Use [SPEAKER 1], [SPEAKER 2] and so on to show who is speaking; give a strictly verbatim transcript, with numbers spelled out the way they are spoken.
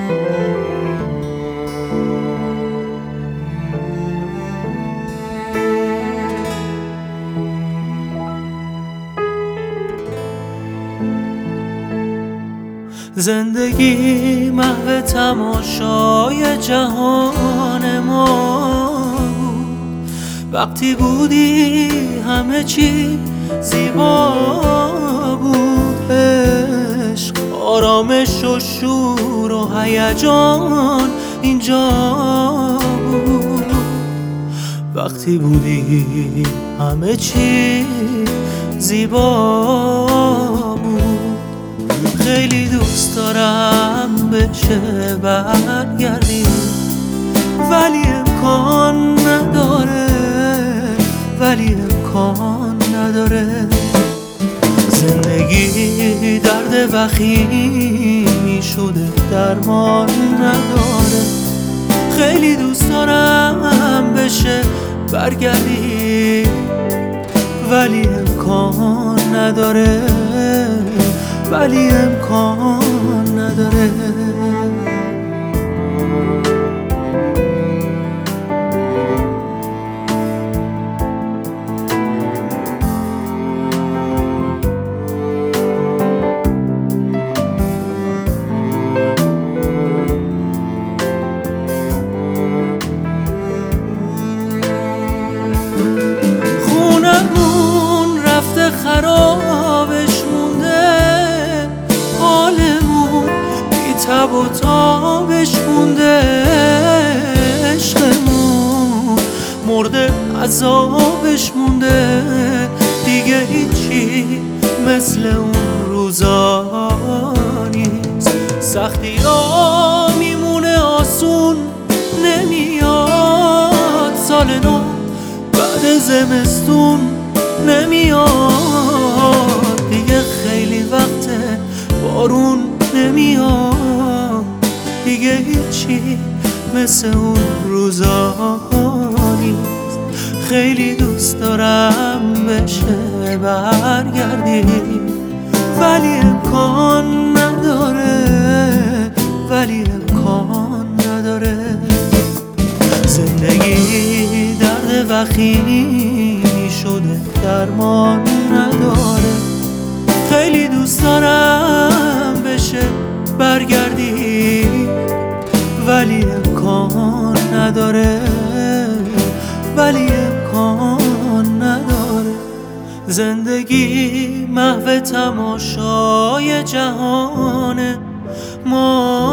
[SPEAKER 1] زندگی محو تماشای جهان ما بود. وقتی بودی همه چی زیبا بود، عشق، آرامش و شور و هیجان اینجا بود. وقتی بودی همه چی زیبا بود. خیلی دوست دارم بشه برگردی، ولی امکان نداره، ولی امکان نداره. زندگی درد وخیمی شده، درمان نداره. خیلی دوست دارم بشه برگردی، ولی امکان نداره، ولی امکان نداره. خونمون رفته خرابش مونده، حالمون بی تب و تابش مونده. عشقمون مرده عذابش مونده. دیگه هیچی مثل اون روزا نیست. سختی ها میمونه آسون نمیاد. سال نو بعد زمستون نمیاد. دیگه خیلی وقته بارون نمیاد. دیگه هیچی مثل اون روزا نیست. خیلی دوست دارم بشه برگردی، ولی امکان نداره، ولی امکان نداره. زندگی درد وخیمی شده، درمان نداره. خیلی دوست دارم بشه برگردی، ولی امکان نداره، ولی امکان نداره. زندگی محو تماشای جهان ما